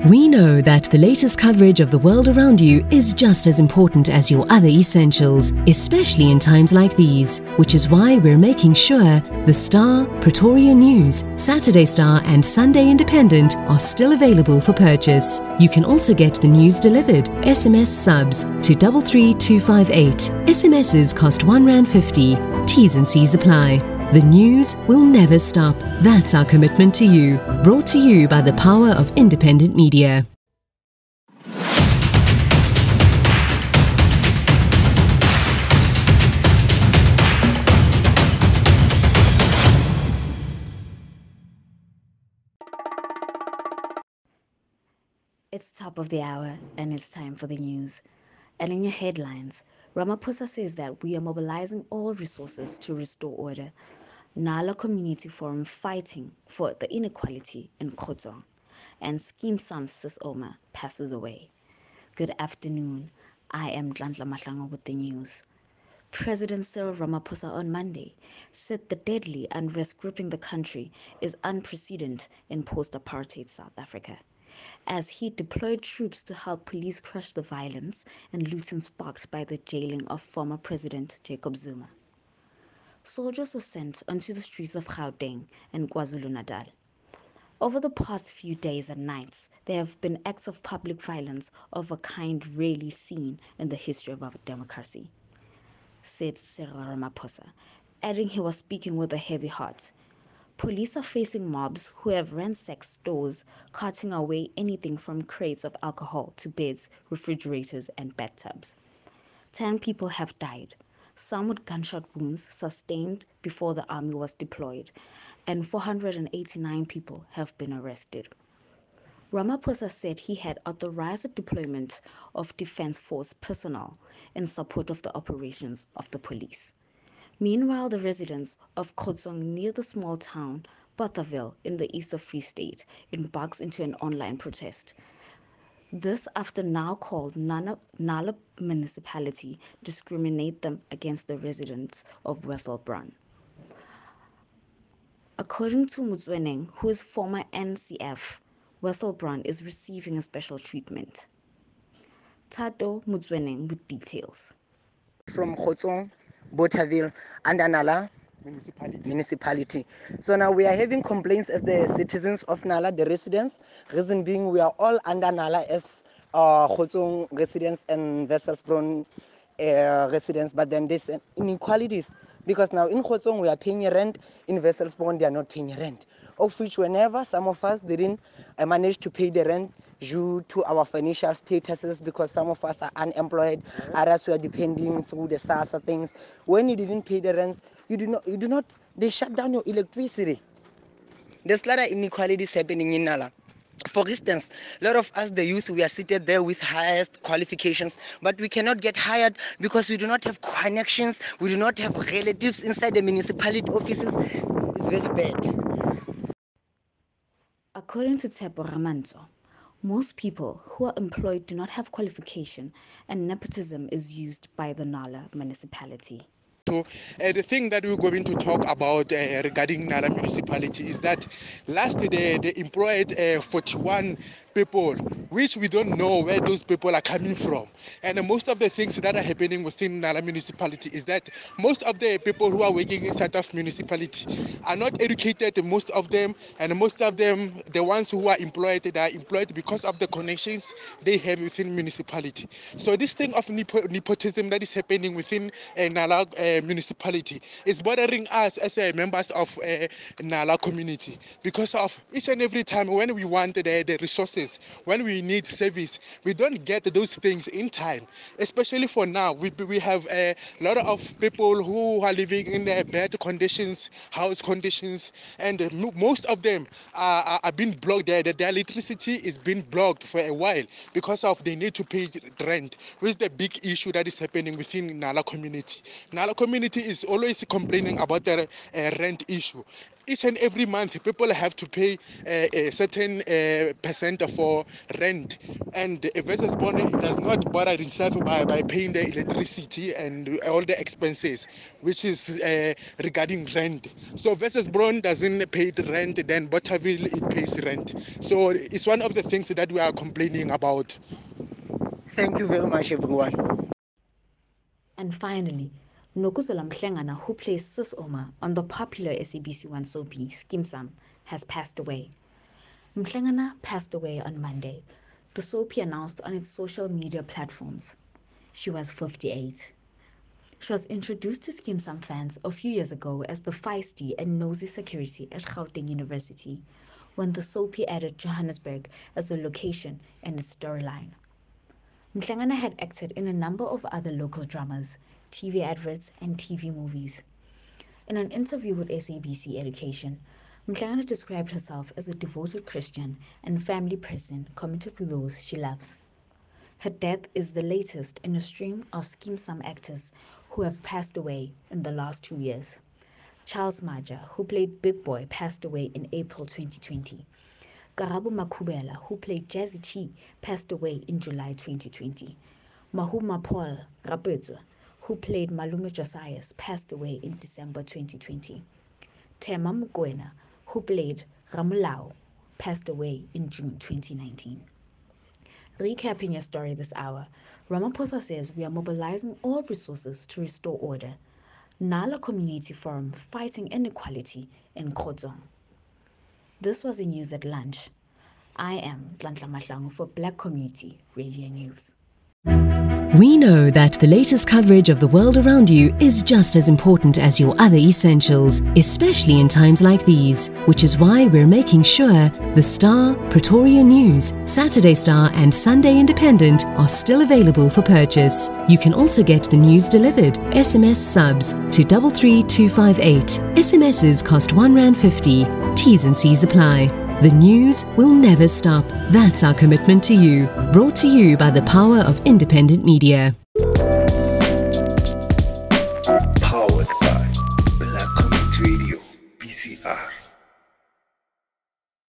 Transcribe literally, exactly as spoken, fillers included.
We know that the latest coverage of the world around you is just as important as your other essentials, especially in times like these, which is why we're making sure The Star, Pretoria News, Saturday Star and Sunday Independent are still available for purchase. You can also get the news delivered, S M S subs, to three three two five eight. S M Ss cost one rand fifty. T's and C's apply. The news will never stop. That's our commitment to you. Brought to you by the power of independent media. It's top of the hour and it's time for the news. And in your headlines, Ramaphosa says that we are mobilizing all resources to restore order. Nala Community Forum fighting for the inequality in Khotsong. And Scheme Sam Sis Oma passes away. Good afternoon. I am Dlantla Mahlanga with the news. President Cyril Ramaphosa on Monday said the deadly unrest gripping the country is unprecedented in post-apartheid South Africa, as he deployed troops to help police crush the violence and looting sparked by the jailing of former President Jacob Zuma. Soldiers were sent onto the streets of Gauteng and KwaZulu-Natal. Over the past few days and nights, there have been acts of public violence of a kind rarely seen in the history of our democracy, said Cyril Ramaphosa, adding he was speaking with a heavy heart. Police are facing mobs who have ransacked stores, carting away anything from crates of alcohol to beds, refrigerators, and bathtubs. Ten people have died, some with gunshot wounds sustained before the army was deployed, and four hundred eighty-nine people have been arrested. Ramaphosa said he had authorized the deployment of Defence Force personnel in support of the operations of the police. Meanwhile, the residents of Khotsong near the small town Bothaville in the east of Free State embarks into an online protest. This after now called Nana, Nala municipality discriminate them against the residents of Wesselsbron. According to Mutsweneng, who is former N C F, Wesselsbron is receiving a special treatment. Tato Mutsweneng with details. From Khotsong, Bothaville, and Nala municipality. municipality. So now we are having complaints as the citizens of Nala, the residents. Reason being, we are all under Nala as uh, Khotsong residents and Wesselsbron uh, residents, but then there's inequalities because now in Khotsong we are paying rent, in Wesselsbron they are not paying rent. Of which, whenever some of us didn't uh, manage to pay the rent due to our financial statuses, because some of us are unemployed, others were depending through the SASSA things. When you didn't pay the rents, you do not, you do not, they shut down your electricity. There's a lot of inequalities happening in Nala. For instance, a lot of us, the youth, we are seated there with highest qualifications, but we cannot get hired because we do not have connections, we do not have relatives inside the municipality offices. It's very bad. According to Tsepo Ramanto, most people who are employed do not have qualification, and nepotism is used by the Nala municipality. So, uh, the thing that we're going to talk about uh, regarding Nala municipality is that last day they employed uh, forty-one people, which we don't know where those people are coming from. And uh, most of the things that are happening within Nala municipality is that most of the people who are working inside of municipality are not educated, most of them, and most of them, the ones who are employed, they are employed because of the connections they have within municipality. So this thing of nepo nepotism that is happening within uh, Nala uh, municipality is bothering us as uh, members of uh, Nala community, because of each and every time when we want the, the resources, when we need service, we don't get those things in time. Especially for now, we, we have a lot of people who are living in uh, bad conditions, house conditions, and uh, most of them are, are, are being blocked. Their, their electricity is being blocked for a while because of they need to pay rent, which is the big issue that is happening within Nala community. Nala community is always complaining about the uh, rent issue. Each and every month, people have to pay uh, a certain uh, percent of for rent, and Wesselsbron does not bother itself by, by paying the electricity and all the expenses, which is uh, regarding rent. So Wesselsbron doesn't pay the rent, then Bothaville it pays rent. So it's one of the things that we are complaining about. Thank you very much, everyone. And finally, Nokuzola Mhlengana, who plays Sis Oma on the popular S A B C one soapie Skeem Saam, has passed away. Mhlengana passed away on Monday, the soapie announced on its social media platforms. She was fifty-eight. She was introduced to Skeem Saam fans a few years ago as the feisty and nosy security at Gauteng University, when the soapie added Johannesburg as a location in its storyline. Mhlengana had acted in a number of other local dramas, T V adverts, and T V movies. In an interview with S A B C Education, Mhlengana described herself as a devoted Christian and family person committed to those she loves. Her death is the latest in a stream of Skeem Saam actors who have passed away in the last two years. Charles Maja, who played Big Boy, passed away in April twenty twenty. Karabo Makhubela, who played Jazzy T, passed away in July twenty twenty. Mahuma Paul Rapetwa, who played Malume Josias, passed away in December twenty twenty. Tema Mokoena, who played Ramulao, passed away in June twenty nineteen. Recapping your story this hour, Ramaphosa says we are mobilizing all resources to restore order. Nala Community Forum fighting inequality in Khotsong. This was the news at lunch. I am Tlantla Mahlangu for Black Community Radio News. We know that the latest coverage of the world around you is just as important as your other essentials, especially in times like these, which is why we're making sure the Star, Pretoria News, Saturday Star and Sunday Independent are still available for purchase. You can also get the news delivered, S M S subs, to three three two five eight. S M Ss cost one rand fifty. T's and C's apply. The news will never stop. That's our commitment to you. Brought to you by the power of independent media. Powered by Black Community Radio, B C R.